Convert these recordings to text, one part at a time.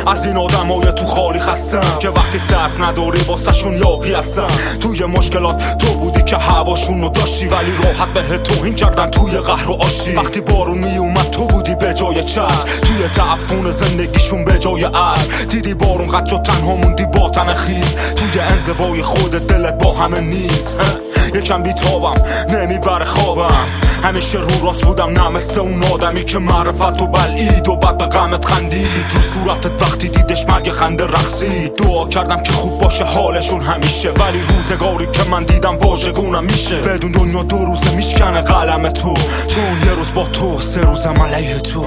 از این آدمای تو خالی خستم که وقتی صرف نداری واسه شون یاقی هستم. توی مشکلات تو بودی که هواشون رو داشتی، ولی راحت به توهین کردن توی قهر و آشی. وقتی بارون می اومد تو بودی به جای چتر، توی تعفن زندگیشون به جای عطر. دیدی بارون قد شد تنها موندی با تن خیس، توی انزوای خود دلت با همه نیست. یکم بیتابم نمیبره خوابم، همیشه رو راست بودم نه مثل اون آدمی که معرفت و بلعید و بعد به غمت خندید. رو صورتت وقتی دیدش مرگ خنده رقصید. دعا کردم که خوب باشه حالشون همیشه، ولی روزگاری که من دیدم واژگونم میشه. بدون دنیا 2 روزه میشکنه قلم تو، چون یه روز با تو 3 روزم علیه تو.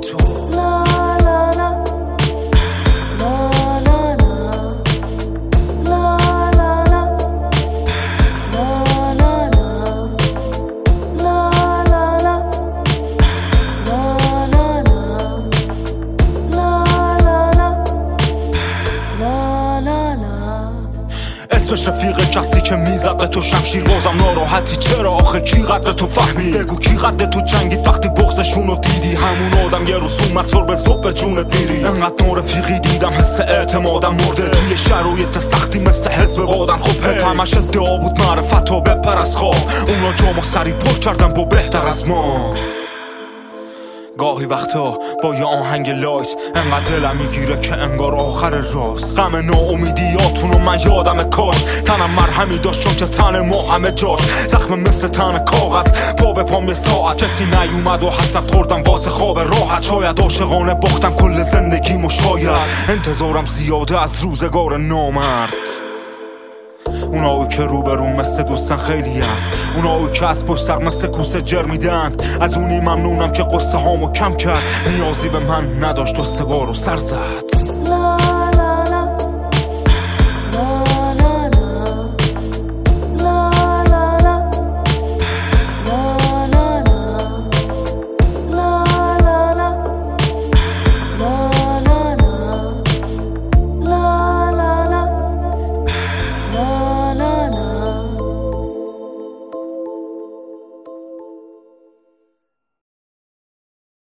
اسمش رفیق کسی که میزد به تو شمشیر، بازم ناراحتی چرا آخه کی قدر تو فهمی؟ بگو کی قدر تو جنگید وقتی بغضشونو دیدی؟ همون آدم یه روز اومد سر به صبح جونت میری. انقدر نارفیقی دیدم حس اعتمادم مرده توی شرایط سختی مثل حزب بادن. خب همش ادعا بود معرفت و بپر از خواب، اونا جامو سری پر کردن با بهتر از ما. گاهی وقتا با یه آهنگ لایت انقدر دلم میگیره که انگار آخر راست. غم ناامیدیاتونو من یادم کاش تنم مرهمی داشت، چون که تن ما همه جاش زخم مثل تن کاغذ. پا به پام یه ساعت کسی نیومد و حسرت خوردم واسه خواب راحت. شاید عاشقانه باختم کل زندگیمو، شاید انتظارم زیاده از روزگار نامرد. اونایی که روبرون مثل دوستن خیلی هم، اونایی که از پشت سر مثل کوسه جر میدن. از اونی ممنونم که قصه هامو کم کرد، نیازی به من نداشت و 3 بارو سر زد.